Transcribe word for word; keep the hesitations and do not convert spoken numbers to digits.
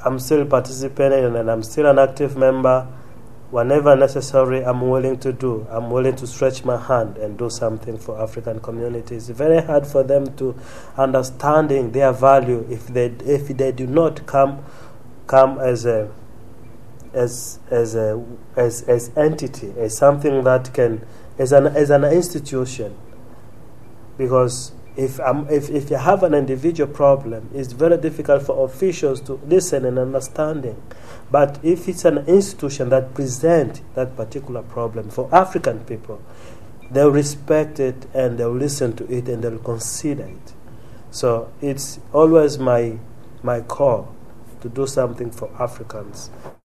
I'm still participating and I'm still an active member. Whenever necessary, I'm willing to do. I'm willing to stretch my hand and do something for African communities. It's very hard for them to understanding their value if they if they do not come come as a as as a as as entity, as something that can as an as an institution. Because if um, if if you have an individual problem, it's very difficult for officials to listen and understanding. But if it's an institution that presents that particular problem for African people, they'll respect it and they'll listen to it and they'll consider it. So it's always my my call to do something for Africans.